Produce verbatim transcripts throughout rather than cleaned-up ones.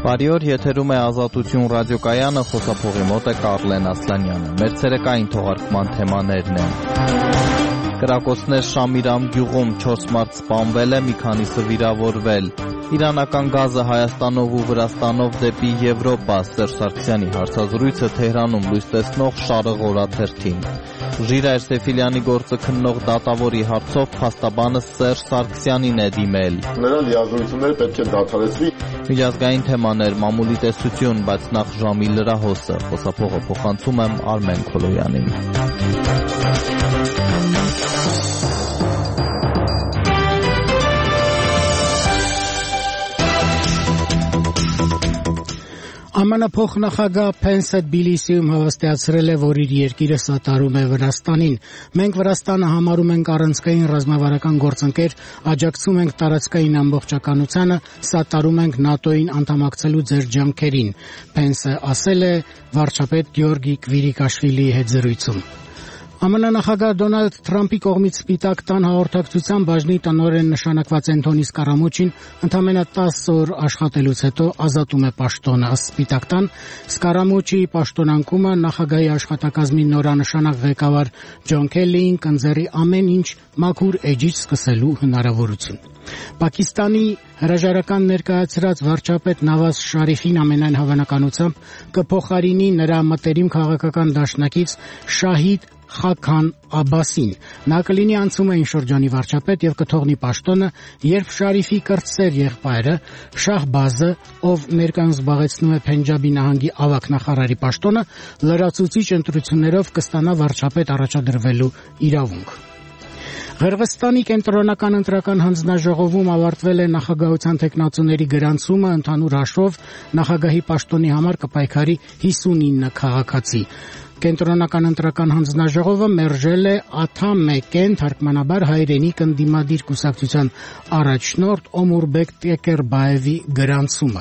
Բարի օր, եթերում է Ազատություն ռադիոկայանը, խոսափողի մոտ է Կարլեն Ասլանյանը։ Մեր ցերեկային թողարկման թեմաներն են. Կրակոցներ Շամիրամ գյուղում չորս մարդ սպանվել է, մի քանիսը վիրավորվել։ Իրանական գազը Հայաստանով ու Վրաստանով դեպի Եվրոպա, Սերժ Սարգսյանի հարցազրույցը Թեհրանում լույս տեսնող Շարը օրաթերթին։ Ժիրայր Սեֆիլյանի գործը քննող դատավորի հարցով փաստաբանը Սերժ Սարգսյանին է դիմել։ Նրա լիազորությունները պետք է դադարեցվի։ Միջազգային թեմաներ, մամուլի տեսություն, բայց նախ ժամի լրահոսը, խոսափողը փոխանցում եմ Արմեն Քոլոյանին։ Է Մ Ն փոխնախագահ Փենսը Թբիլիսիում հավաստիացրել է, որ իր երկիրը սատարում է Վրաստանին։ Մենք Վրաստանը համարում ենք առանցքային ռազմավարական գործընկեր, աջակցում ենք տարածքային ամբողջականությանը, սատարում ենք ՆԱՏՕ-ին անդամակցելու ձեր ջանքերին, Փենսը ասել է վարչապետ Գեորգի Քվիրիկաշվիլիի հետ զրույցում։ Է Մ Ն նախագահ Դոնալդ Թրամփի կողմից Սպիտակ տան հաղորդակցության բաժնի տնօրեն նշանակված Էնթոնի Սկարամոչին ընդամենը տասը օր աշխատելուց հետո ազատում է պաշտոնը։ Ըստ Սպիտակ տան, Սկարամոչի պաշտոնանկումը նախագահի աշխատակազմի նորանշանակ ղեկավար Ջոն Քելլիին կընձեռի ամեն ինչ մաքուր էջից սկսելու հնարավորություն։ Պակիստանի հրաժարական ներկայացրած վարչապետ Նավազ Շարիֆին ամենայն հավանականությամբ կփոխարինի նրա մտերիմ քաղաքական դաշնակից Շահիդ Խաքան Աբասին։ Նա կլինի անցումային շրջանի վարչապետ եւ կթողնի պաշտոնը, երբ Շարիֆի կրտսեր եղբայրը Շահբազը, ով ներկայումս զբաղեցնում է Փենջաբի նահանգի ավագ նախարարի պաշտոնը, լրացուցիչ ընտրություններով կստանա վարչապետ առաջադրվելու իրավունք։ Ղրղստանի կենտրոնական ընտրական հանձնաժողովում ավարտվել է նախագահության թեկնածուների գրանցումը, ընդհանուր հաշվով նախագահի պաշտոնի համար կպայքարի հիսունինը քաղաքացի։ Կենտրոնական ընտրական հանձնաժողովը մերժել է Աթա Մեկեն, թարգմանաբար հայրենիք ընդդիմադիր կուսակցության առաջնորդ Օմուրբեկ Տեկերբաևի գրանցումը։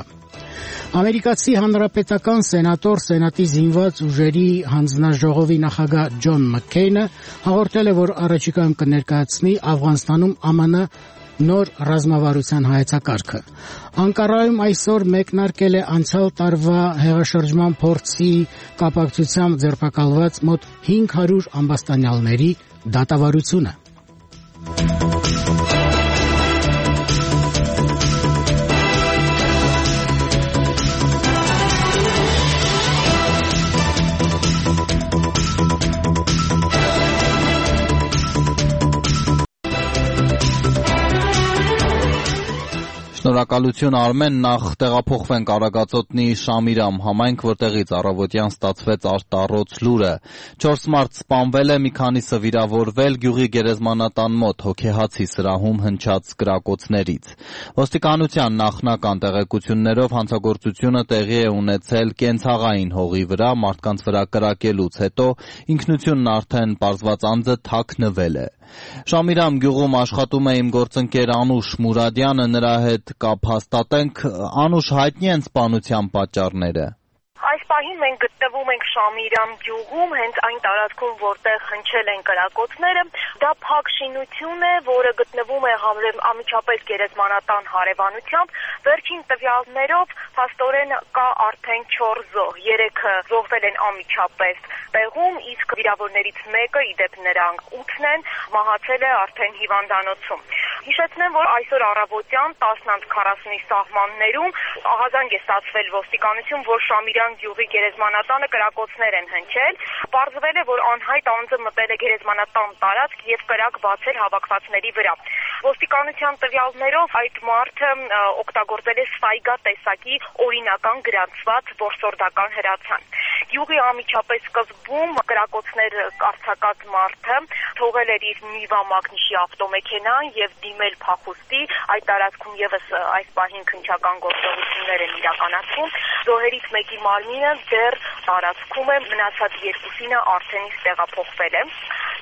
Ամերիկացի հանրապետական սենատոր Սենատի զինված ուժերի հանձնաժողովի նախագահ Ջոն Մաքքեյնը հաղորդել է, որ առաջիկայում կներկայացնի Աֆղանստանում Է Մ Ն նոր ռազմավարության հայեցակարգը։ Անկարայում այսօր մեկնարկել է անցյալ տարվա հեղաշրջման փորձի կապակցությամբ ձերբակալված մոտ հինգ հարյուր ամբաստանյալների դատավարությունը։ Շնորհակալություն Արմեն, նախ տեղափոխվենք Արագածոտնի Շամիրամ համայնք, որտեղից առավոտյան ստացվեց արտառոց լուրը։ Չորս մարդ սպանվել է, մի քանիսը վիրավորվել գյուղի գերեզմանատան մոտ հոգեհացի սրահում հնչած կրակոցներից։ Ոստիկանության նախնական տեղեկություններով հանցագործությունը տեղի է ունեցել կենցաղային հողի վրա, մարդկանց վրա կրակելուց հետո ինքնությունն արդեն պարզված անձը թաքնվել է։ Շամիրամ գյուղում աշխատում է իմ գործընկեր Անուշ Մուրադյանը, նրա հետ կապ հաստատենք։ Անուշ, հայտնի են սպանության պատճառները։ Այս պահին մենք գտնվում ենք Շամիրամ գյուղում, հենց այն տարածքում, որտեղ հնչել են կրակոցները։ Դա փակ շինություն է, որը գտնվում է անմիջապես գերեզմանատան հարևանությամբ։ Վերջին տվյալներով փաստորեն կա արդեն չորս զոհ, երեքը զոհվել են անմիջապես տեղում, իսկ վիրավորներից մեկը, ի դեպ նրանք ութն են, մահացել է արդեն հիվանդանոցում։ Հիշեցնեմ, որ այսօր առավոտյան տասն անց քառասունի սահմաններում ահազանգ է ստացվել ոստիկանություն, որ Շամիրամ գյուղի գերեզմանատանը կրակոցներ են հնչել։ Պարզվել է, որ անհայտ անձը մտել է գերեզմանատան տարածք եւ կրակ բացել հավաքվածների վրա։ Ոստիկանության տվյալներով այդ մարդը օգտագործել է սայգա տեսակի օրինական գրանցված որսորդական հրացան։ Գյուղի անմիջապես սկզբում կրակոցներ արձակած մարդը թողել էր իր Նիվա մագնիշի ավտոմեքենան եւ դիմել փախուստի։ Այդ տարածքում եւս այս պահին քննչական գործողություններ են իրականացվում։ Զոհերից մեկի մարմինը դեռ տարածքում է, մնացած երկուսինը արդեն տեղափոխվել է։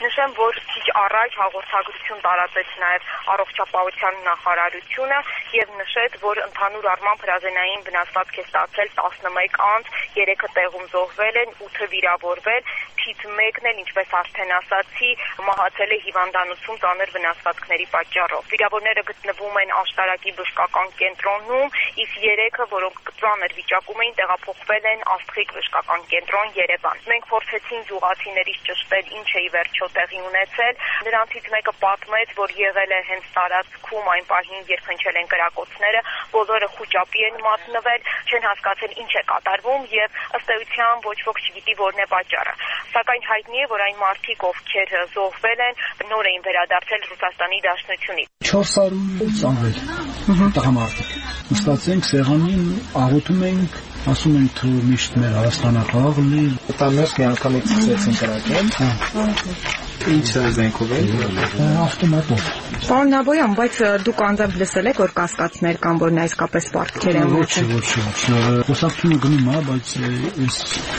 Նշեմ, որ քիչ առաջ հաղորդագրություն տարածեց նաև առողջապահության նախարարությունը եւ նշեց, որ ընդհանուր առմամբ հրազենային վնասվածք է ստացել տասնմեկ անձ, երեքը տեղում զոհվել են, ութը վիրավորվել, թիվ մեկն էլ, ինչպես արդեն ասացի, մահացել է հիվանդանոցում ծանր վնասվածքների պատճառով։ Վիրավորները գտնվում են Աշտարակի բժշկական կենտրոնում, իսկ երեքը, որոնք ծանր վիճակում էին, տեղափոխվել են Աստղիկ բժշկական կենտրոն Երևան։ Մենք փորձեցինք գյուղացիներից ճշտել ինչ է ի վերջո տեղի ունեցել։ Նրանցից մեկը պատմեց, որ եղել է հենց տարածքում այն պահին, երբ հնչել են կրակոցները, բոլորը խուճապի են մատնվել, չեն հասկացել ինչ է կատարվում եւ ըստ էության ոչ ոք չգիտի որն է պատճառը։ Սակայն հայտնի է, որ այն մարդիկ, ովքեր զոհվել են, նոր էին վերադարձել Ռուսաստանի Դաշնությունից։ չորս հարյուր ծանվել տղամարդիկ։ Նստած ենք սեղանին, աղոթում ենք, ասում ենք թե միշտ մեր Հայաստանը խաղաղ լինի։ Տանես մի անգամից սկսեցին կրակել։ Ինչ զենքով է։ Ավտոմատով։ Պարոն Նաբոյան, բայց դուք անձամբ լսել եք, որ կասկածներ կան, որ նա իսկապես պարտքեր են մոռացել։ Ոչ, ոչ, ոչ։ Խոսակցությունը գնում է, բայց ես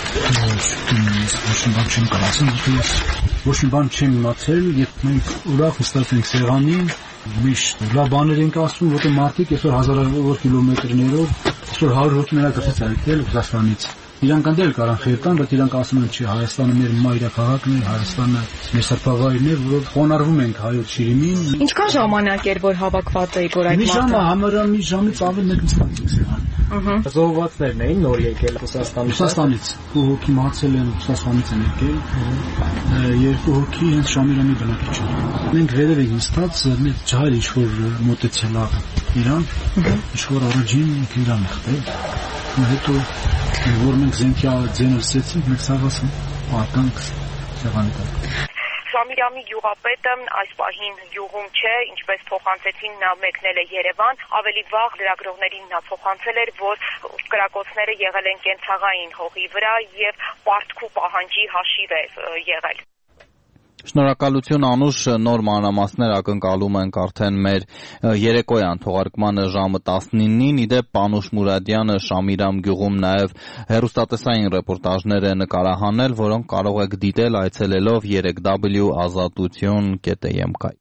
ոչ մի բան չեմ կարասել, ոչ մի բան չեմ իմացել, երբ մենք ուրախ նստած ենք սեղանին, միշտ լավ բաներ ենք ասում, որտեղ մարդիկ այսօր հազարավոր կիլոմետրներով, այսօր հարյուր հոգի մենակ գցեց այդտեղ Ռուսաստանից։ Իրանք այնտեղ կարան խեր տան, բայց իրանք ասում են չի, Հայաստանը մեր մայրաքաղաքն է, Հայաստանը մեր սրբավայրն է, որով խոնարհվում ենք հայոց շիրիմին։ Ինչքան ժամանակ էր, որ հավաքված էիք, որ այդ մարդը։ Մի ժամը, համարյա մի ժամից ավել մեկ նստած ենք սեղան։ Զոհվածներն էին նոր եկել Ռուսաստանից։ Ռուսաստանից։ Երկու հոգի մահացել են, Ռուսաստանից են եկել։ Երկու հոգի հենց Շամիրամի բնակիչ են։ Մենք վերև ենք նստած, մեր ջահել ինչ-որ մոտեցել ա իրան, ինչ-որ առաջին իրան եղել։ Հետո որ մենք զենքի ձենը լսեցինք, մենք սաղասում պատանք սեղանի տակ։ Շամիրամի գյուղապետը այս պահին գյուղում չէ, ինչպես փոխանցեցին, նա մեկնել է Երևան, ավելի վաղ լրագրողներին նա փոխանցել էր, որ կրակոցները եղել են կենցաղային հողի վրա եւ պարտքու պահանջի հաշիվ է եղել։ Շնորհակալություն Անուշ, նոր մանրամասներ ակնկալում ենք արդեն մեր երեկոյան թողարկմանը ժամը տասնինին։ Իդեպ Անուշ Մուրադյանը Շամիրամ գյուղում նաև հեռուստատեսային ռեպորտաժներ է նկարահանել, որոնք կարող եք դիտել այցելելով երեք w ազատություն կետ am կայ։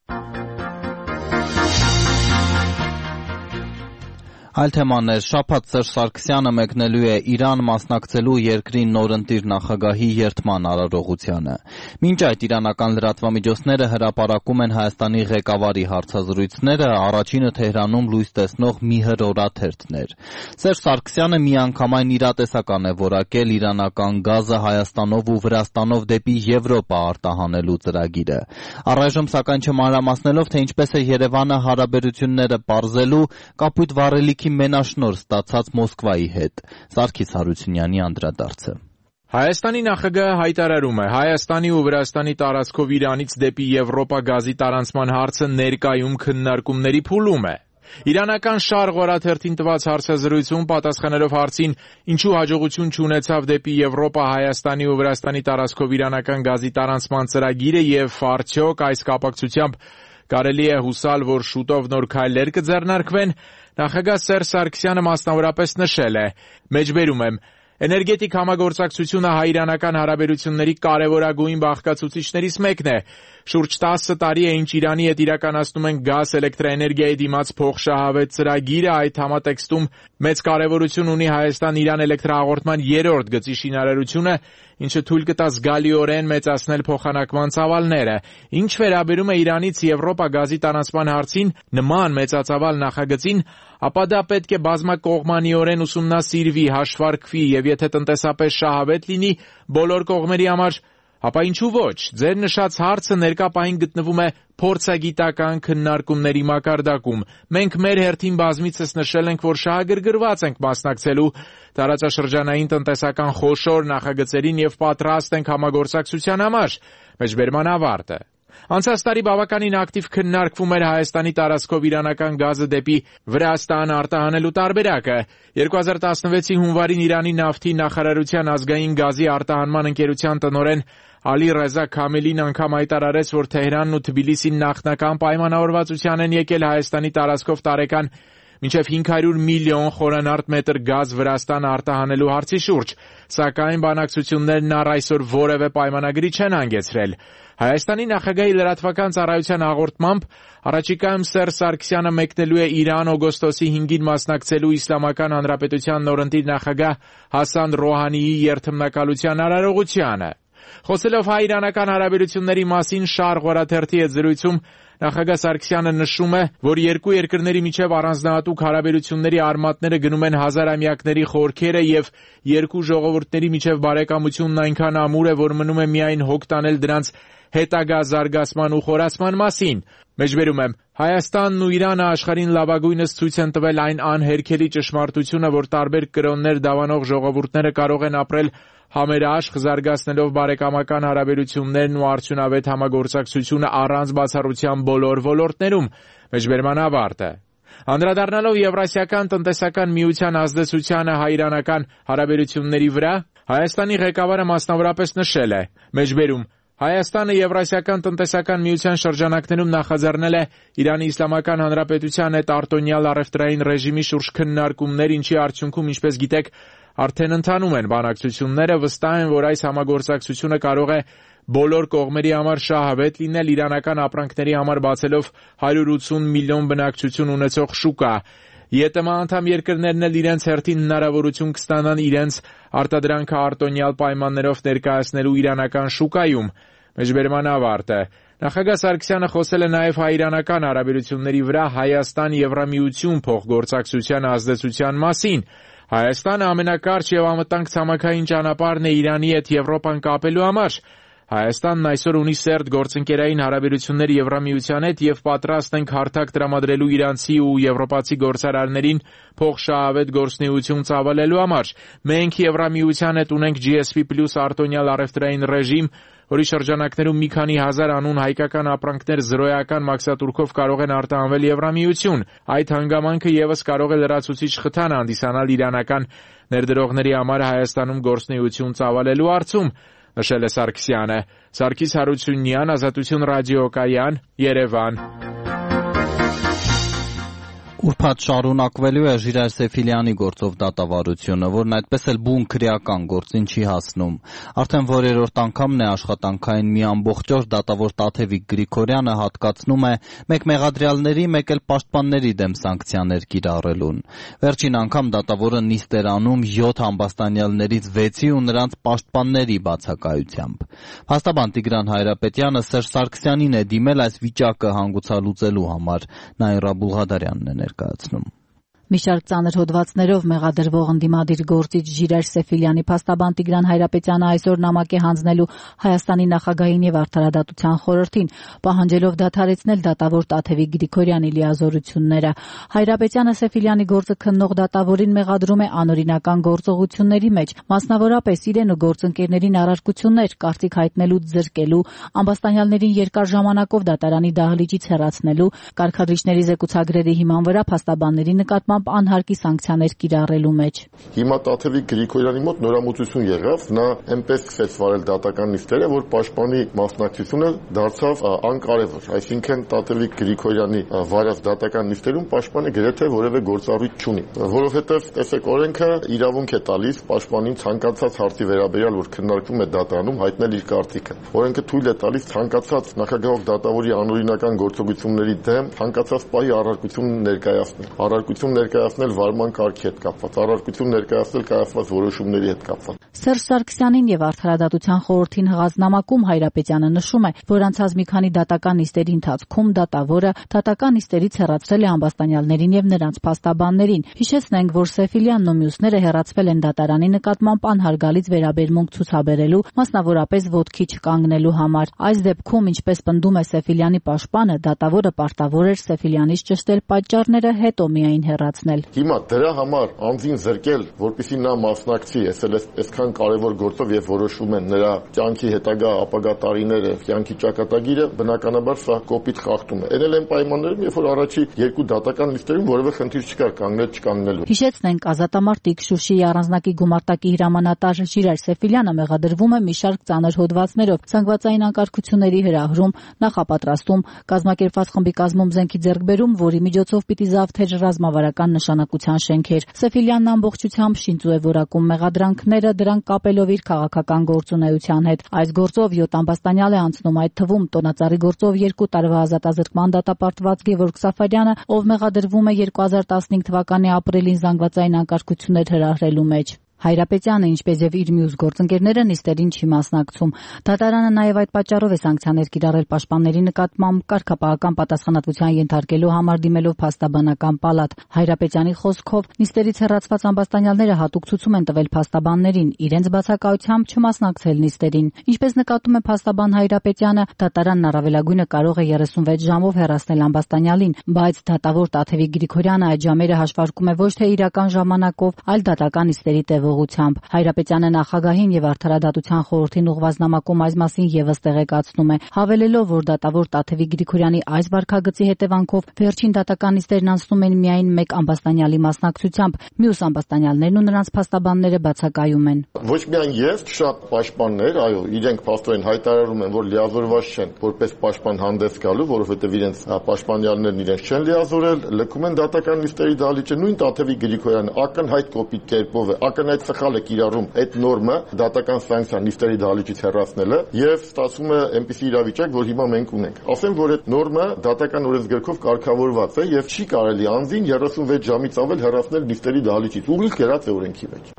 Այլ թեմաներ, շաբաթ Սերժ Սարգսյանը մեկնելու է Իրան մասնակցելու երկրի նորընտիր նախագահի երդման արարողությանը։ Մինչ այդ իրանական լրատվամիջոցները հրապարակում են Հայաստանի ղեկավարի հարցազրույցները, առաջինը Թեհրանում լույս տեսնող Միհր օրաթերթներ։ Սերժ Սարգսյանը միանգամայն իրատեսական է որակել իրանական գազը Հայաստանով ու Վրաստանով դեպի Եվրոպա արտահանելու ծրագիրը։ Առայժմ սակայն չմանրամասնելով, թե ինչպես է Երևանը հարաբերությունները պարզելու, կապույտ վառելիք մենաշնոր ստացած Մոսկվայի հետ։ Սարգիս Հարությունյանի անդրադարձը։ Հայաստանի նախագահը հայտարարում է, Հայաստանի ու Վրաստանի տարածքով Իրանից դեպի Եվրոպա գազի տարանցման հարցը ներկայում քննարկումների փուլում է։ Իրանական Շարղ օրաթերթին տված հարցազրույցում պատասխանելով հարցին, ինչու հաջողություն չունեցավ դեպի Եվրոպա Հայաստանի ու Վրաստանի տարածքով իրանական գազի տարանցման ծրագիրը եւ արդյոք այս կապակցությամբ կարելի է հուսալ, որ շուտով նոր քայլեր կձեռնարկվեն, նախագահ Սերժ Սարգսյանը մասնավորապես նշել է. «Մեջբերում եմ, էներգետիկ համագործակցությունը հայ-իրանական հարաբերությունների կարևորագույն բաղկացուցիչներից մեկն է։ Շուրջ տասը տարի է, ինչ Իրանի հետ իրականացնում են գազ էլեկտրաէներգիայի դիմաց փոխշահավետ ծրագիրը, այդ համատեքստում մեծ կարևորություն ունի Հայաստան-Իրան էլեկտրահաղորդման երրորդ գծի շինարարությունը, ինչը թույլ կտա զգալիորեն մեծացնել փոխանակման ծավալները։ Ինչ վերաբերում է Իրանից Եվրոպա գազի տարանցման հարցին, նման մեծածավալ նախագծին, ապա դա պետք է բազմակողմանիորեն ուսումնասիրվի, հաշվարկվի եւ եթե տնտեսապես շահավետ լինի բոլոր կողմերի համար, ապա ինչու ոչ։ Ձեր նշած հարցը ներկա պահին գտնվում է փորձագիտական քննարկումների մակարդակում։ Մենք մեր հերթին բազմիցս նշել ենք, որ շահագրգռված ենք մասնակցելու տարածաշրջանային տնտեսական խոշոր նախագծերին եւ պատրաստ ենք համագործակցության համար։ Մեջբերման ավարտը։ Անցած տարի բավականին ակտիվ քննարկվում էր Հայաստանի տարածքով իրանական գազը դեպի Վրաստան արտահանելու տարբերակը։ երկու հազար տասնվեցի հունվարին Իրանի նավթի նախարարության ազգային գազի արտահանման ընկերության տնօրեն Ալի Ռեզա Քամելին անգամ հայտարարեց, որ Թեհրանն ու Թբիլիսին նախնական պայմանավորվածության են եկել Հայաստանի տարածքով տարեկան մինչև հինգ հարյուր միլիոն խորանարդ մետր գազ Վրաստան արտահանելու հարցի շուրջ, սակայն բանակցություններն առ այսօր որևէ պայմանագրի չեն հանգեցրել։ Հայաստանի նախագահի լրատվական ծառայության հաղորդմամբ առաջիկայում Սերժ Սարգսյանը մեկնելու է Իրան օգոստոսի հինգին մասնակցելու Իսլամական Հանրապետության նորընտիր նախագահ Հասան Ռոհանիի երթմնակալության արարողությանը։ Խոսելով հայ-իրանական հարաբերությունների մասին Շարղ օրաթերթի հետ զրույցում նախագահ Սարգսյանը նշում է, որ երկու երկրների միջև առանձնահատուկ հարաբերությունների արմատները գնում են հազարամյակների խորքերը եւ երկու ժողովուրդների միջև բարեկամությունն այնքան ամուր է, որ մնում է միայն հոգ տանել դրանց հետագա զարգացման ու խորացման մասին։ Մեջբերում եմ, Հայաստանն ու Իրանը աշխարհին լավագույնս ցույց են տվել այն անհերքելի ճշմարտությունը, որ տարբեր կրոններ դավանող ժողովուրդները կարող են ապրել համերաշխ, զարգացնելով բարեկամական հարաբերություններն ու արդյունավետ համագործակցությունը առանց բացառության բոլոր ոլորտներում։ Մեջբերման ավարտը։ Անդրադառնալով Եվրասիական տնտեսական միության ազդեցությանը հայ-իրանական հարաբերությունների վրա, Հայաստանի ղեկավարը մասնավորապես նշել է. Մեջբերում Հայաստանը Եվրասիական տնտեսական միության շրջանակներում նախաձեռնել է Իրանի Իսլամական Հանրապետության հետ արտոնյալ առևտրային ռեժիմի շուրջ քննարկումներ, ինչի արդյունքում, ինչպես գիտեք, արդեն ընթանում են բանակցությունները, վստահ են, որ այս համագործակցությունը կարող է բոլոր կողմերի համար շահավետ լինել, իրանական ապրանքների համար բացելով հարյուր ութսուն միլիոն բնակչություն ունեցող շուկա։ ԵՏՄ անդամ երկրներն էլ իրենց հերթին հնարավորություն կստանան իրենց արտադրանքը արտոնյալ պայմաններով ներկայացնելու իրանական շուկայում։ Մեջբերման ավարտը։ Նախագահ Սարգսյանը խոսել է նաև հայ-իրանական հարաբերությունների վրա Հայաստան-Եվրամիություն փոխգործակցության ազդեցության մասին։ Հայաստանը ամենակարճ եւ անվտանգ ցամաքային ճանապարհն է Իրանի հետ Եվրոպան կապելու համար։ Հայաստանն այսօր ունի սերտ գործընկերային հարաբերություններ Եվրամիության հետ եւ պատրաստ ենք հարթակ տրամադրելու իրանցի ու եվրոպացի գործարարներին փոխշահավետ գործունեություն ծավալելու համար։ Մենք Եվրամիության հետ ունենք G S P plus արտոնյալ առևտրային ռեժիմ, որի շրջանակներում մի քանի հազար անուն հայկական ապրանքներ զրոյական մաքսատուրքով կարող են արտահանվել Եվրամիություն։ Այդ հանգամանքը եւս կարող է լրացուցիչ խթան հանդիսանալ իրանական ներդրողների համար Հայաստանում գործունեություն ծավալելու հարցում, նշել է Սարգսյանը։ Սարգիս Հարությունյան, Ազատություն ռադիոկայան, Երևան։ Ուրբաթ շարունակվելու է Ժիրայր Սեֆիլյանի գործով դատավարությունը, որն այդպես էլ բուն քրեական գործին չի հասնում։ Արդեն որերորդ անգամն է աշխատանքային մի ամբողջ օր դատավոր Տաթևիկ Գրիգորյանը հատկացնում է մեկ մեղադրյալների, մեկ էլ պաշտպանների դեմ սանկցիաներ կիրառելուն։ Վերջին անգամ դատավորը նիստ էր անում յոթ ամբաստանյալներից վեցի ու նրանց պաշտպանների բացակայությամբ։ Փաստաբան Տիգրան Հայրապետյանը Սերժ Սարգսյանին է դիմել այս վիճակը հանգուցալուծելու համար։ Նաիրա Բուլղադարյանն է ներկայացնում։ Մի շարք ծանր հոդվածներով մեղադրվող ընդդիմադիր գործիչ Ժիրայր Սեֆիլյանի փաստաբան Տիգրան Հայրապետյանը այսօր նամակ է հանձնելու Հայաստանի նախագահին եւ Արդարադատության խորհրդին, պահանջելով դադարեցնել դատավոր Տաթևիկ Գրիգորյանի լիազորությունները։ Հայրապետյանը Սեֆիլյանի գործը քննող դատավորին մեղադրում է անօրինական գործողությունների մեջ, մասնավորապես իրեն ու գործընկերներին առարկություններ, կարծիք հայտնելուց զրկելու, ամբաստանյալներին երկար ժամանակով դատարանի դահլիճից հեռացնելու, կարգադրիչների զեկուցագրերի հիման վրա փաստաբանների նկատմամբ անհարկի սանկցիաներ կիրառելու մեջ։ Հիմա Տաթևիկ Գրիգորյանի մոտ նորամուծություն եղավ, նա այնպես սկսեց վարել դատական նիստերը, որ պաշտպանի մասնակցությունը դարձավ անկարևոր, այսինքն Տաթևիկ Գրիգորյանի վարած դատական նիստերում պաշտպանը գրեթե որևէ գործառույթ չունի, որովհետև տեսեք օրենքը իրավունք է տալիս պաշտպանին ցանկացած հարցի վերաբերյալ, որ քննարկվում է դատարանում, հայտնել իր կարծիքը։ Օրենքը թույլ է տալիս ցանկացած նախագահող դատավորի անօրինական գործողությունների դեմ ցանկացած պահի առարկություն ներկայացնել։ Առարկություն ներկայացնել վարման կարգի հետ կապված, առարկություն ներկայացնել կայացված որոշումների հետ կապված։ Սերժ Սարգսյանին եւ Արդարադատության խորհրդին հղած նամակում Հայրապետյանը նշում է, որ անցած մի քանի դատական նիստերի ընթացքում դատավորը դատական նիստերից հեռացրել է ամբաստանյալներին եւ նրանց փաստաբաններին։ Հիշեցնենք, որ Սեֆիլյանն ու մյուսները հեռացվել են դատարանի նկատմամբ անհարգալից վերաբերմունք ցուցաբերելու, մասնավորապես ոտքի չկանգնելու համար։ Այս դեպքում, ինչպես պնդում է Սեֆիլյանի պաշտպանը, դատավորը պարտավոր էր Սեֆիլյանից ճշտել պատճառները, հետո միայն հեռացնել։ Հիմա դրա համար անձին զրկել, որպեսզի նա մասնակցի, այսել այսքան կարևոր գործով եւ որոշում են նրա կյանքի հետագա ապագա տարիները, կյանքի ճակատագիրը, բնականաբար սա կոպիտ խախտում է։ Էնել են պայմաններում, երբ որ առաջի երկու դատական նիստերում որևէ խնդիր չկար կանգնել չկանգնելու։ Հիշեցնենք, ազատամարտիկ Շուշիի առանձնակի գումարտակի հրամանատար Ժիրայր Սեֆիլյանը մեղադրվում է մի շարք ծանր հոդվածներով՝ ցանկվածային անկարգությունների հրահրում, նախապատրաստում, կազմակերպված խմբի կազմում զենքի ձեռքբերում, որի միջոցով պիտի զավթեր ռազմավարական կրոնական նշանակության շենքեր։ Սեֆիլյանն ամբողջությամբ շինծու է որակում մեղադրանքները, դրանք կապելով իր քաղաքական գործունեության հետ։ Այս գործով յոթ ամբաստանյալ է անցնում, այդ թվում տոնածառի գործով երկու տարվա ազատազրկման դատապարտված Գևորգ Սաֆարյանը, ով մեղադրվում է երկու հազար տասնհինգ թվականի ապրիլին զանգվածային անկարգություններ հրահրելու մեջ։ Հայրապետյանը, ինչպես եւ իր մյուս գործընկերները, նիստերին չի մասնակցում։ Դատարանը նաեւ այդ պատճառով է սանկցիաներ կիրառել պաշտպանների նկատմամբ, կարգապահական պատասխանատվության ենթարկելու համար դիմելով փաստաբանական պալատ։ Հայրապետյանի խոսքով նիստերից հեռացված ամբաստանյալները հատուկ ցուցում են տվել փաստաբաններին, իրենց բացակայությամբ չմասնակցել նիստերին։ Ինչպես նկատում է փաստաբան Հայրապետյանը, դատարանն առավելագույնը կարող է երեսունվեց ժամով հեռացնել ամբաստանյալին, բայց դատավոր Տաթևիկ Գրիգորյանը այդ ժամերը հաշվարկում է ոչ թե իրական ժամանակով, այլ դատական նիստերի տևով։ Հայրապետյանը նախագահին եւ Արդարադատության խորհրդին ուղղված նամակում այս մասին եւս տեղեկացնում է, հավելելով, որ դատավոր Տաթևիկ Գրիգորյանի այս վարքագծի հետևանքով վերջին դատական նիստերն անցնում են միայն մեկ ամբաստանյալի մասնակցությամբ, մյուս ամբաստանյալներն ու նրանց փաստաբանները բացակայում են։ Ոչ միայն ես, շատ պաշտպաններ, այո, իրենք փաստորեն հայտարարում են, որ լիազորված չեն որպես պաշտպան հանդես գալու, որովհետեւ իրենց պաշտպանյալներն իրենց չեն լիազորել, լքում են դատական նիստերի դահլիճը, նույն Տաթևիկ Գրիգորյանը ակնհայտ կոպիտ կերպով է, ակնհայտ սխալ է կիրառում այդ նորմը դատական սանկցիա նիստերի դահլիճից հեռացնելը եւ ստացվում է այնպիսի իրավիճակ, որ հիմա մենք ունենք։ Ասեմ, որ այդ նորմը դատական օրենսգրքով կարգավորված է եւ չի կարելի անձին երեսունվեց ժամից ավել հեռացնել նիստերի դահլիճից։ Ուղիղ կերած է օրենքի մեջ։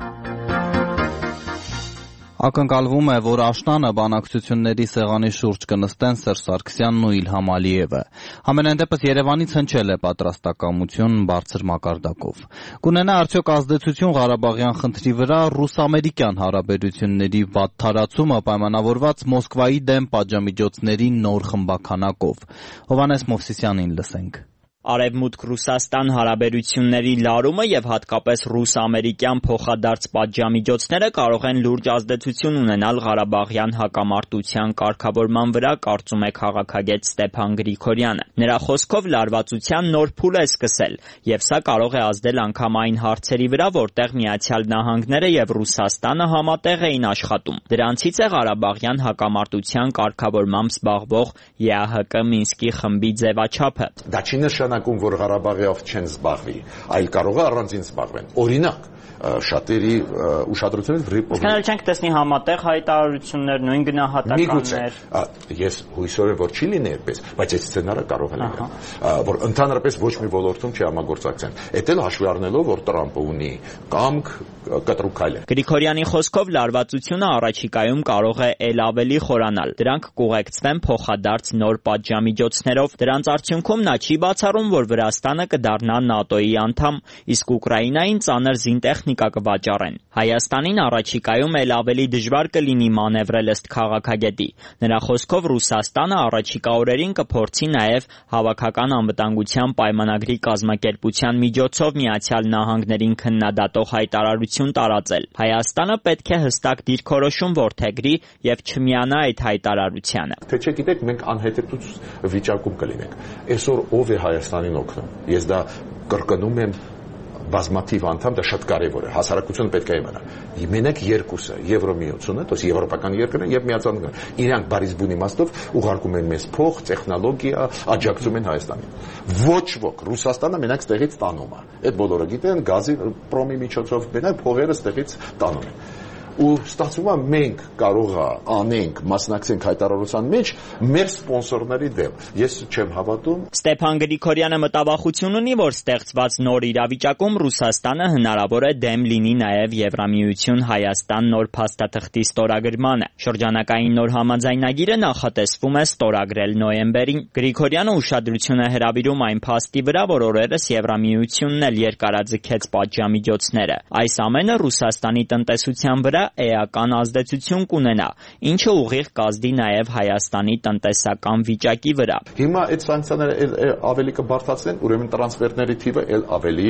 Ակնկալվում է, որ աշնանը բանակցությունների սեղանի շուրջ կնստեն Սերժ Սարգսյանն ու Իլհամ Ալիևը։ Համենայն դեպս Երևանից հնչել է պատրաստակամություն բարձր մակարդակով։ Կունենա արդյոք ազդեցություն Ղարաբաղյան խնդրի վրա ռուս-ամերիկյան հարաբերությունների վատթարացումը պայմանավորված Մոսկվայի դեմ պատժամիջոցների նոր խմբաքանակով։ Հովհաննես Մովսիսյանին լսենք։ Արևմուտք-Ռուսաստան հարաբերությունների լարումը եւ հատկապես ռուս-ամերիկյան փոխադարձ պատժամիջոցները կարող են լուրջ ազդեցություն ունենալ Ղարաբաղյան հակամարտության կարգավորման վրա, կարծում է քաղաքագետ Ստեփան Գրիգորյանը։ Նրա խոսքով լարվածության նոր փուլ է սկսել, եւ սա կարող է ազդել անգամ այն հարցերի վրա, որտեղ Միացյալ Նահանգները եւ Ռուսաստանը համատեղ էին աշխատում։ Դրանցից է Ղարաբաղյան հակամարտության կարգավորմամբ զբաղվող Է Ա Հ Կ Մինսկի խմբի ձևաչափը։ Դա չի նշանակում, որ Ղարաբաղով չեն զբաղվի, այլ կարող է առանձին զբաղվեն։ Օրինակ, շատերի ուշադրությունը վրիպով։ Քանալ չենք տեսնի համատեղ հայտարարություններ, նույն գնահատականներ։ Ես հույսով եմ, որ չի լինի այդպես, բայց այս սցենարը կարող է լինել, որ ընդհանրապես ոչ մի ոլորտում չի համագործակցեն։ Էդ էլ հաշվի առնելով, որ Տրամպը ունի կամք կտրուկալ է։ Գրիգորյանի խոսքով լարվածությունը առաջիկայում կարող է ել ավելի խորանալ։ Դրանք կուղեկցվեն փոխադարձ նոր պատժամիջոցներով։ Դրանց արդյունքում նա չի բացառում, որ Վրաստանը կդառնա ՆԱՏՕ-ի անդամ, իսկ Ուկրաինային ծանր զինտեխնիկա կվաճառեն։ Հայաստանին առաջիկայում ել ավելի դժվար կլինի մանևրել ըստ քաղաքագետի։ Նրա խոսքով Ռուսաստանը առաջիկա օրերին կփորձի նաև հավաքական անվտանգության պայմանագրի կազմակերպության միջոցով Միացյալ Նահանգներին քննադատող հայտարարություն տարածել։ Հայաստանը պետք է հստակ դիրքորոշում որդեգրի եւ չմիանա այդ հայտարարությանը։ Թե չգիտեք, մենք անհետեթուց վիճակում կլինենք։ Այսօր ով է Հայաստանին օգնում։ Ես դա կրկնում եմ բազմաթիվ անդամ, դա շատ կարևոր է։ Հասարակությունը պետք է իմանա։ Մենակ երկուսը, Եվրոմիությունը, то есть եվրոպական երկրները եւ Միացյալ Նահանգները, իրանք բարիս բուն իմաստով ուղարկում են մեզ փող, տեխնոլոգիա, աջակցում են Հայաստանին։ Ոչ ոք, Ռուսաստանը մենակ ստեղից տանում է։ Այդ բոլորը գիտեն, գազի պրոմի միջոցով մենակ փողերը ստեղից տանում են։ Ու ստացվում է մենք կարող անենք, մասնակցենք հայտարարության մեջ մեր սպոնսորների դեմ։ Ես չեմ հավատում։ Ստեփան Գրիգորյանը մտավախություն ունի, որ ստեղծված նոր իրավիճակում Ռուսաստանը հնարավոր է դեմ լինի նաև Եվրամիություն Հայաստան նոր փաստաթղթի ստորագրմանը։ Շրջանակային նոր համաձայնագիրը նախատեսվում է ստորագրել նոյեմբերին։ Գրիգորյանը ուշադրություն է հրավիրում այն փաստի վրա, որ օրերս Եվրամիությունն էլ երկարաձգեց պատժամիջոցները։ Այս ամենը Ռուսաստանի տնտեսության վրա էական ազդեցություն կունենա, ինչը ուղիղ կազդի նաև Հայաստանի տնտեսական վիճակի վրա։ Հիմա այդ սանկցիաները ավելի կբարձրացնեն, ուրեմն տրանսֆերների թիվը էլ ավելի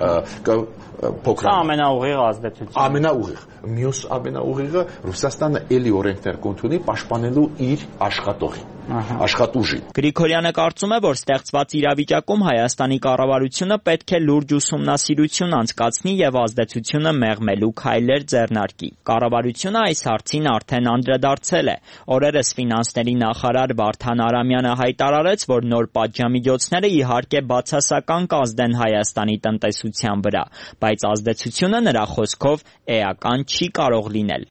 կփոքրանա։ Սա ամենաուղիղ ազդեցությունն է։ Ամենաուղիղ։ Մյուս ամենաուղիղը Ռուսաստանը էլի օրենքներ կընդունի պաշտպանելու իր աշխատողին։ Աշխատուժի։ Գրիգորյանը կարծում է, որ ստեղծված իրավիճակում Հայաստանի կառավարությունը պետք է լուրջ ուսումնասիրություն անցկացնի եւ ազդեցությունը մեղմելու քայլեր ձեռնարկի։ Կառավարությունը այս հարցին արդեն անդրադարձել է։ Օրերս ֆինանսների նախարար Վարդան Արամյանը հայտարարեց, որ նոր պատժամիջոցները իհարկե բացասական կազդեն Հայաստանի տնտեսության վրա, բայց ազդեցությունը նրա խոսքով էական չի կարող լինել։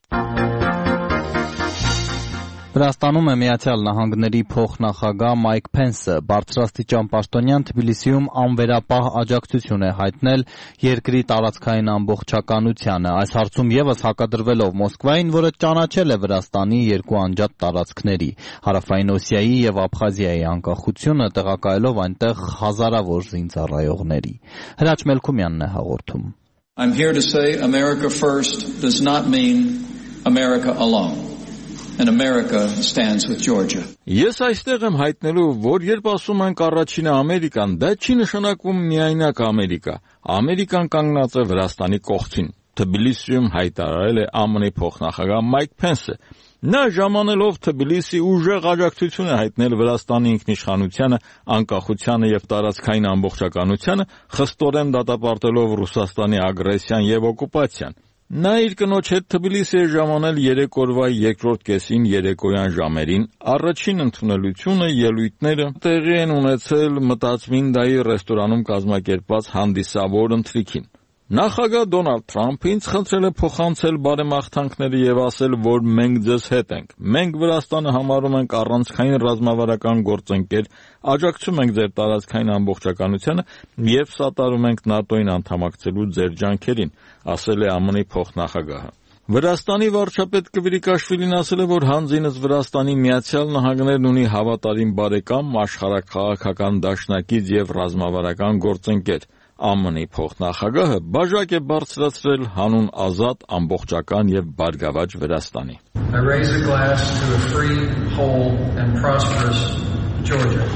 Վրաստանում է Միացյալ Նահանգների փոխնախագահ Մայք Փենսը։ Բարձրաստիճան պաշտոնյան Թբիլիսիում անվերապահ աջակցություն է հայտնել երկրի տարածքային ամբողջականությանը։ Այս հարցում ևս հակադրվելով Մոսկվային, որը ճանաչել է Վրաստանի երկու անջատ տարածքների՝ Հարավային Օսիայի եւ Աբխազիայի անկախությունը, տեղակայելով այնտեղ հազարավոր զինծառայողների։ Հրաչ Մելքումյանն է հաղորդում։ I'm here to say America first does not mean America alone. And America stands with Georgia. Ես այստեղ եմ հայտնելու, որ երբ ասում ենք առաջինը Ամերիկան, դա չի նշանակում միայնակ Ամերիկա։ Ամերիկան կանգնած է Վրաստանի կողքին։ Թբիլիսիում հայտարարել է ԱՄՆ փոխնախագահ Մայք Փենսը։ Նա ժամանելով Թբիլիսի ուժեղ աջակցություն է հայտնել Վրաստանի ինքնիշխանությանը, անկախությանը եւ տարածքային ամբողջականությանը, խստորեն դատապարտելով Ռուսաստանի ագրեսիան եւ օկուպացիան։ Նա իր կնոջ հետ Թբիլիսի է ժամանել երեք օրվա երկրորդ կեսին երեկոյան ժամերին, առաջին ընդունելությունը ելույթները տեղի են ունեցել Մտածմինդայի ռեստորանում կազմակերպված հանդիսավոր ընթրիքին։ Նախագահ Դոնալդ Թրամփը ինձ խնդրել է փոխանցել բարեմաղթանքները եւ ասել, որ մենք ձեզ հետ ենք։ Մենք Վրաստանը համարում ենք առանցքային ռազմավարական գործընկեր, աջակցում ենք ձեր տարածքային ամբողջականությանը եւ սատարում ենք ՆԱՏՕ-ին անդամակցելու ձեր ջանքերին, ասել է ԱՄՆ փոխնախագահը։ Վրաստանի վարչապետ Կվիրիկաշվիլին ասել է, որ հանձինս Վրաստանի Միացյալ Նահանգներն ունի հավատարիմ բարեկամ, աշխարհաքաղաքական դաշնակից եւ ռազմավարական գործընկեր։ ԱՄՆ փոխնախագահը բաժակ է բարձրացրել հանուն ազատ, ամբողջական եւ բարգավաճ Վրաստանի։ I raise a glass to a free, whole and prosperous Georgia.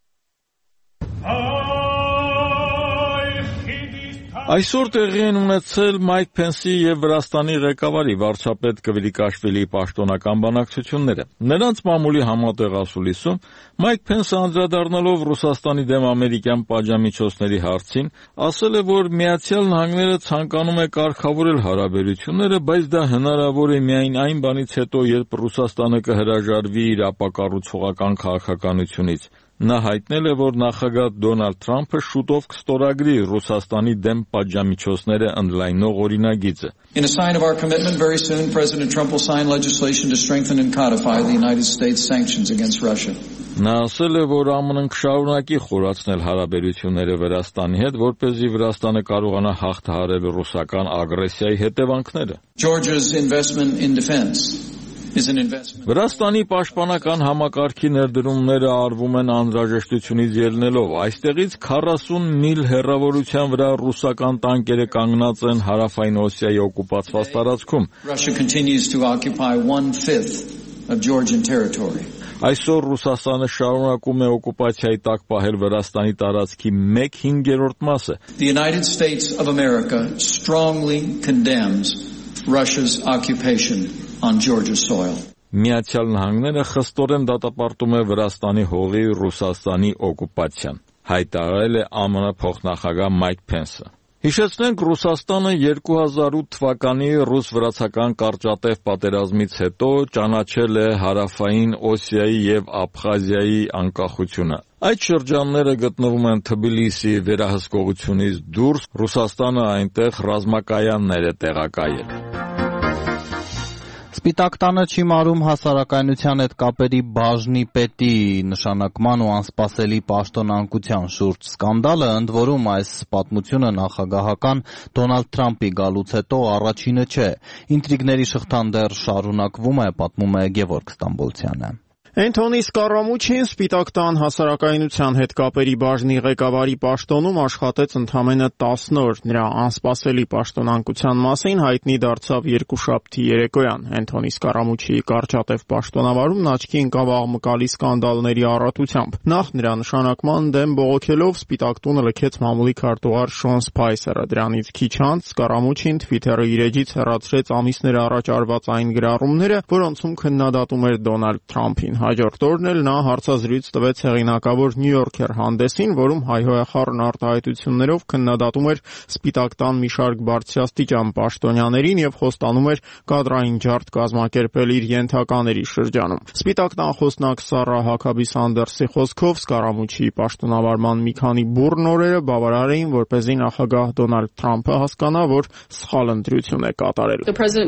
Այսօր տեղի են ունեցել Մայք Փենսի եւ Վրաստանի ղեկավարի վարչապետ Կվիրիկաշվիլիի պաշտոնական բանակցությունները։ Նրանց մամուլի համատեղ ասուլիսում Մայք Փենսը անդրադառնալով Ռուսաստանի դեմ ամերիկյան պատժամիջոցների հարցին, ասել է, որ Միացյալ Նահանգները ցանկանում է կարգավորել հարաբերությունները, բայց դա հնարավոր է միայն այն բանից հետո, երբ Ռուսաստանը կհրաժարվի իր ապակառուցողական քաղաքականությունից։ Նա հայտնել է, որ նախագահ Դոնալդ Թրամփը շուտով կստորագրի Ռուսաստանի դեմ պատժամիջոցները ընդլայնող օրինագիծը։ In a sign of our commitment, very soon President Trump will sign legislation to strengthen and codify the United States sanctions against Russia. Նա ասել է, որ ԱՄՆ-ն կշարունակի խորացնել հարաբերությունները Վրաստանի հետ, որպեսզի Վրաստանը կարողանա հաղթահարել ռուսական ագրեսիայի հետևանքները։ Georgia's investment in defense Վրաստանի պաշտպանական համակարգի ներդրումները արվում են անհրաժեշտությունից ելնելով։ Այստեղից քառասուն միլ հեռավորության վրա ռուսական տանկերը կանգնած են Հարավային Օսիայի օկուպացված տարածքում։ Այսօր Ռուսաստանը շարունակում է օկուպացիայի տակ պահել Վրաստանի տարածքի մեկ հինգերորդ մասը։ The United States of America strongly condemns Russia's occupation on Georgia's soil. Միացյալ Նահանգները խստորեն դատապարտում է Վրաստանի հողի Ռուսաստանի օկուպացիան, հայտարարել է ԱՄՆ փոխնախագահ Մայք Փենսը։ Հիշեցնենք, Ռուսաստանը երկու հազար ութ թվականի ռուս-վրացական կարճատև պատերազմից հետո ճանաչել է Հարավային Օսիայի եւ Աբխազիայի անկախությունը։ Այդ շրջանները գտնվում են Թբիլիսի վերահսկողությունից դուրս, Ռուսաստանը այնտեղ ռազմակայաններ է տեղակայել։ Սպիտակ տանը չի մարում հասարակայնության հետ կապերի բաժնի պետի նշանակման ու անսպասելի պաշտոնանկության շուրջ սկանդալը, ընդ որում այս պատմությունը նախագահական Դոնալդ Թրամփի գալուց հետո առաջինը չէ։ Ինտրիգների շղթան դեռ շարունակվում է, պատմում է Գևորգ Ստամբոլցյանը։ Էնթոնի Սկարամուչին Սպիտակ տան հասարակայնության հետ կապերի բաժնի ղեկավարի պաշտոնում աշխատեց ընդամենը տասն օր։ Նրա անսպասելի պաշտոնանկության մասին հայտնի դարձավ երկուշաբթի երեկոյան։ Էնթոնի Սկարամուչի կարճատև պաշտոնավարումն աչքի ընկավ աղմկալի սկանդալների առատությամբ։ Նախ նրա նշանակման դեմ բողոքելով Սպիտակ տունը լքեց մամուլի քարտուղար Շոն Սփայսերը։ Դրանից քիչ անց Սկարամուչին Թվիթերը իր էջից հեռացրեց ամիսներ առաջ արված այն գրառումները, որոնցում քննադատում էր Դոնալդ Թրամփին։ Հաջորդ օրն էլ նա հարցազրույց տվեց հեղինակավոր New Yorker հանդեսին, որում հայհոյախառն արտահայտություններով քննադատում էր Սպիտակ տան մի շարք բարձրաստիճան պաշտոնյաներին եւ խոստանում էր կադրային ջարդ կազմակերպել իր ենթակաների շրջանում։ Սպիտակ տան խոսնակ Սառա Հաքաբի Սանդերսի խոսքով Սկարամուչի պաշտոնավարման մի քանի բուռն օրերը բավարար էին, որպեսզի նախագահ Դոնալդ Թրամփը հասկանա, որ սխալ ընտրություն է կատարել։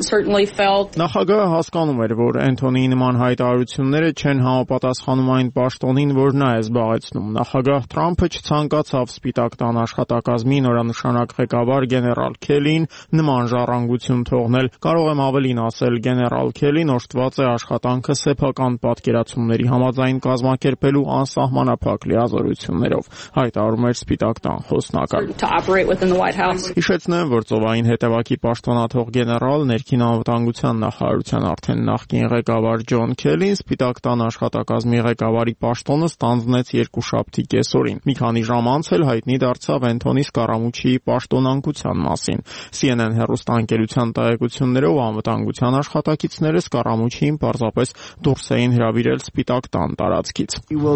Նախագահը հասկանում էր, որ Էնթոնիի նման հայտարարությունները չեն համապատասխանում այն պաշտոնին, որ նա է զբաղեցնում։ Նախագահ Թրամփը չցանկացավ Սպիտակ տան աշխատակազմի նորանշանակ ղեկավար գեներալ Քելին նման ժառանգություն թողնել։ Կարող եմ ավելին ասել, գեներալ Քելին օժտված է աշխատանքը սեփական պատկերացումների համաձայն կազմակերպելու անսահմանափակ լիազորություններով, հայտարարում էր Սպիտակ տան խոսնակը։ Հիշեցնեմ, որ ծովային հետևակի պաշտոնաթող գեներալ, ներքին անվտանգության նախարարության արդեն նախկին ղեկավար Ջոն Քելին Սպիտակ տան աշխատակազմի ղեկավարի պաշտոնը ստանձնեց երկուշաբթի կեսօրին։ Մի քանի ժամ անց էլ հայտնի դարձավ Էնթոնի Սկարամուչիի պաշտոնանկության մասին։ C N N հեռուստաընկերության տեղեկություններով անվտանգության աշխատակիցները Սկարամուչիին պարզապես դուրս էին հրավիրել Սպիտակ տան տարածքից։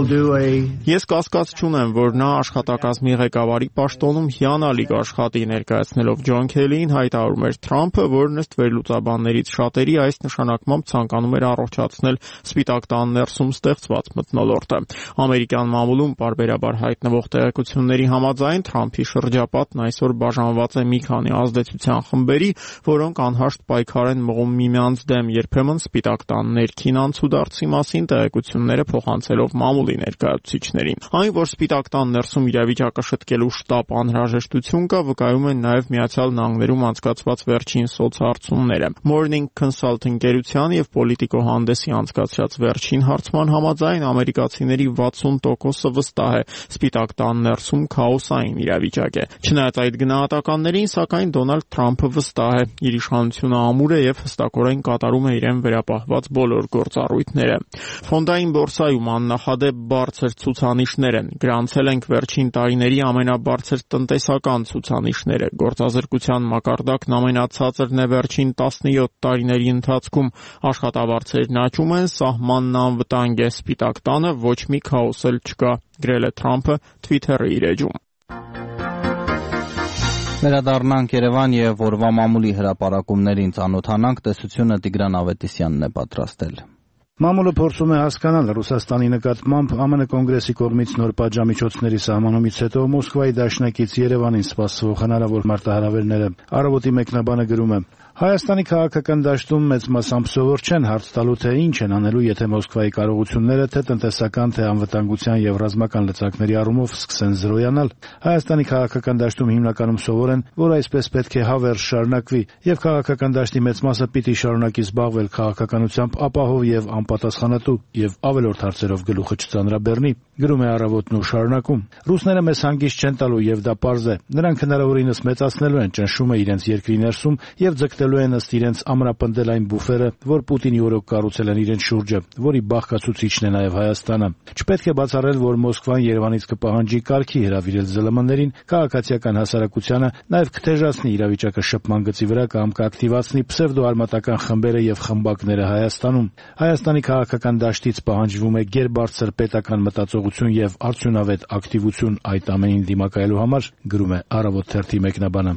Ես կասկած չունեմ, որ նա աշխատակազմի ղեկավարի պաշտոնում հիանալի կաշխատի, ներկայացնելով Ջոն Քելիին հայտարարում էր Թրամփը, որ ըստ վերլուծաբաններից շատերի այս նշանակմամբ ցանկանում էր առողջացնել Սպիտակ տան ներսում ստեղծված մթնոլորտը։ Ամերիկյան մամուլում պարբերաբար հայտնվող տեղեկությունների համաձայն Թրամփի շրջապատն այսօր բաժանված է մի քանի ազդեցության խմբերի, որոնք անհաշտ պայքար են մղում միմյանց դեմ, երբեմն Սպիտակ տան ներքին անցուդարձի մասին տեղեկությունները փոխանցելով մամուլի ներկայացուցիչներին։ Այն, որ Սպիտակ տան ներսում իրավիճակը շտկելու շտապ անհրաժեշտություն կա, վկայում են նաև Միացյալ Նահանգներում անցկացված վերջին սոցհարցումները։ Morning Consult ընկերության եւ Politico հանդեսի անցկացրած վերջին հարցման համաձայն ամերիկացիների վաթսուն տոկոսը վստահ է Սպիտակ տան ներսում քաոսային իրավիճակ է։ Չնայած այդ գնահատականներին, սակայն Դոնալդ Թրամփը վստահ է, իր իշխանությունը ամուր է եւ հստակորեն կատարում է իրեն վերապահված բոլոր գործառույթները։ Ֆոնդային բորսայում աննախադեպ բարձր ցուցանիշներ են։ Գրանցել ենք վերջին տարիների ամենաբարձր տնտեսական ցուցանիշները։ Գործազրկության մակարդակն ամենացածրն է վերջին տասնյոթ տարիների ընթացքում։ Աշխատավարձերն աճում են, սահմանն անվտանգ է, Սպիտակ տանը ոչ մի քաոս էլ չկա, գրել է Թրամփը Twitter-ի իր էջում։ Վերադառնանք Երևան եւ օրվա մամուլի հրապարակումներին ծանոթանանք, տեսությունը Տիգրան Ավետիսյանն է պատրաստել։ Մամուլը փորձում է հասկանալ Ռուսաստանի նկատմամբ Ամեն կոնգրեսի կողմից նոր պատժամիջոցների սահմանումից հետո Մոսկվայի դաշնակից Երևանին սպասվող հնարավոր մարտահրավերները։ Առավոտի մեկնաբանը գրում է. Հայաստանի քաղաքական դաշտում մեծ մասամբ սովոր չեն հարց տալու, թե ինչ են անելու, եթե Մոսկվայի կարողությունները թե տնտեսական, թե անվտանգության եւ ռազմական լծակների առումով սկսեն զրոյանալ։ Հայաստանի քաղաքական դաշտում հիմնականում սովոր են, որ այսպես պետք է հավերժ շարունակվի, եւ քաղաքական դաշտի մեծ մասը պիտի շարունակի զբաղվել քաղաքականությամբ ապահով եւ անպատասխանատու եւ ավելորդ հարցերով գլուխը չծանրաբեռնի, գրում է Առավոտն ու շարունակում։ Ռուսները մեզ հանգիստ չեն տալու եւ դա պարզ է։ Նրանք հնարավորինս մեծացնելու են ճնշումը իրենց երկրի ներսում եւ ձգտելու են ըստ իրենց ամրապնդել այն բուֆերը, որ Պուտինի օրոք կառուցել են իրենց շուրջը, որի բաղկացուցիչն է նաեւ Հայաստանը։ Չպետք է բացառել, որ Մոսկվան Երևանից կպահանջի կարգի հրավիրել ԶԼՄ-ներին, քաղաքացիական հասարակությանը, նաեւ կթեժացնի իրավիճակը շփման գծի վրա կամ կակտիվացնի պսևդոարմատական խմբերը եւ խմբակները Հայաստանում։ Հայաստանի քաղաքական դաշտից պահանջվում է գերբարձր պետական մտածողություն եւ արդյունավետ ակտիվություն այդ ամենին դիմակայելու համար, գրում է Առավոտ թերթի մեկնաբանը։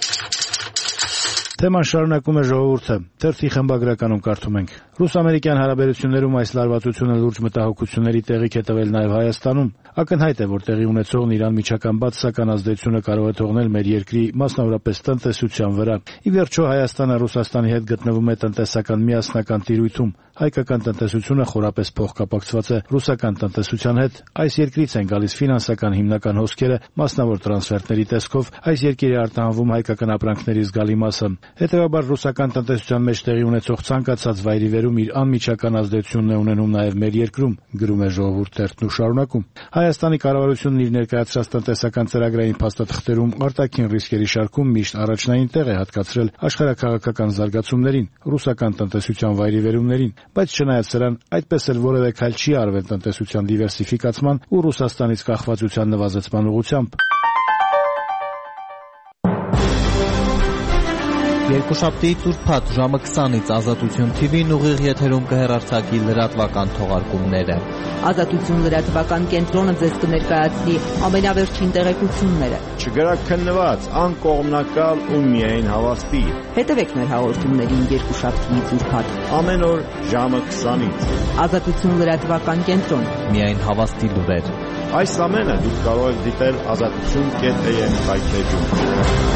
Թեման շարունակում է ժողովուրդը։ Թերթի խմբագրականում կարդում ենք. Ռուս-ամերիկյան հարաբերություններում այս լարվածությունը լուրջ մտահոգությունների տեղիք է տվել նաև Հայաստանում։ Ակնհայտ է, որ տեղի ունեցողն իր անմիջական բացասական ազդեցությունը կարող է թողնել մեր երկրի, մասնավորապես տնտեսության վրա։ Ի վերջո Հայաստանը Ռուսաստանի հետ գտնվում է տնտեսական միասնական տիրույթում։ Հայկական տնտեսությունը խորապես փոխկապակցված է ռուսական տնտեսության հետ։ Այս երկրից են գալիս ֆինանսական հիմնական հոսքերը, մասնավոր տրանսֆերտների տեսքով այս երկիրը արտահանվում հայկական ապրանքների զգալի մասը։ Հետևաբար ռուսական տնտեսության մեջ տեղի ունեցող ցանկացած վայրիվերում իր անմիջական ազդեցությունն է ունենում նաև մեր երկրում, գրում է Ժողովուրդ թերթն ու շարունակում։ Հայաստանի կառավարությունն իր ներկայացրած տնտեսական ծրագրային փաստաթղթերում արտաքին ռիսկերի շարքում միշտ առաջնային տեղ է հատկացրել աշխարհաքաղաքական զարգացումներին, ռուսական տնտեսության վայրիվերումներին, բայց չնայած սրան, այդպես էլ որևէ քայլ չի արվել տնտեսության դիվերսիֆիկացման ու Ռուսաստանից կախվածության նվազեցման ուղղությամբ։ Երկուշաբթի Տուրփաթ ժամը քսանից Ազատություն Թի վին ուղիղ եթերում կհեռարձակի լրատվական թողարկումները։ Ազատություն լրատվական կենտրոնը ձեզ կներկայացնի ամենավերջին տեղեկությունները։ Չգրաքննված, անկողմնակալ ու միայն հավաստի։ Հետևեք մեր հաղորդումներին երկուշաբթիից ուրբաթ ամեն օր ժամը քսանից։ Ազատություն լրատվական կենտրոն։ Միայն հավաստի լուրեր։ Այս ամենը դուք կարող եք դիտել ազատություն կետ է եմ հայթեջում։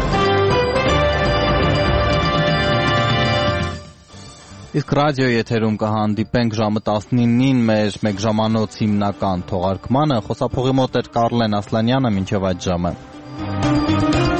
Իսկ ռադիո եթերում կհանդիպենք ժամը տասնինին մեր մեկ ժամանոց հիմնական թողարկմանը։ Խոսափողի մոտ էր Կարլեն Ասլանյանը, մինչև այդ ժամը։